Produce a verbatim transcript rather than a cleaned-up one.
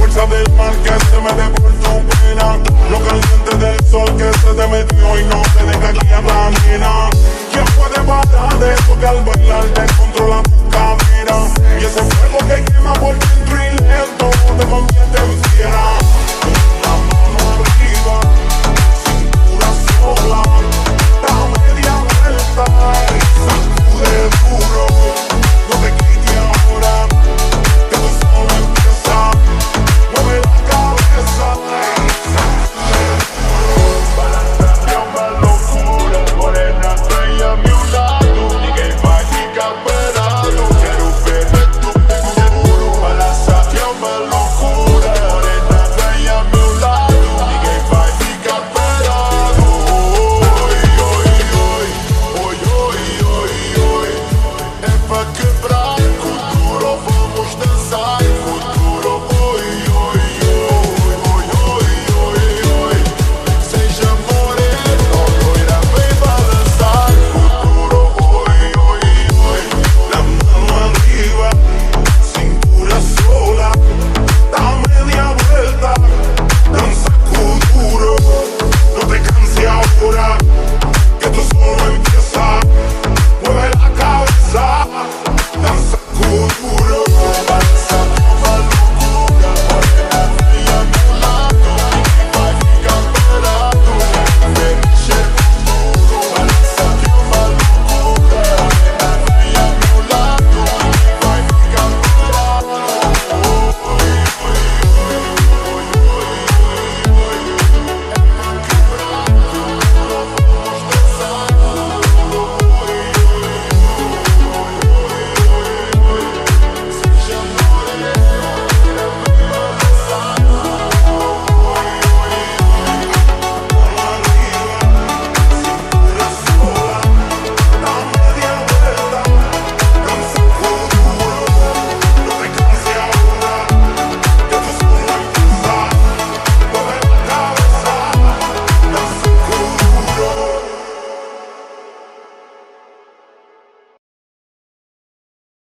fuerza del mar que se me dé por tu pena, lo caliente del sol que se te metió y no te deja quieta, nena. ¿Quién puede parar de eso que al bailar te controla tu cadera? Y ese fuego que quema por dentro y lento te convierte en fiera. Una mano arriba, cintura sola, da media vuelta y sacude duro. No te quites ahora, que tú solo empieza. Mueve la cabeza y sacude duro. Balanceame una locura, morena, trae a mi un lado. Ninguém vai ficar parado, quero ver tu futuro. Balanceame uma loucura, morena, trae a mi un lado. Ninguém vai ficar parado. Oi, oi, oi, oi, oi, oi, oi. É pra quebrar com duro, vamos dançar.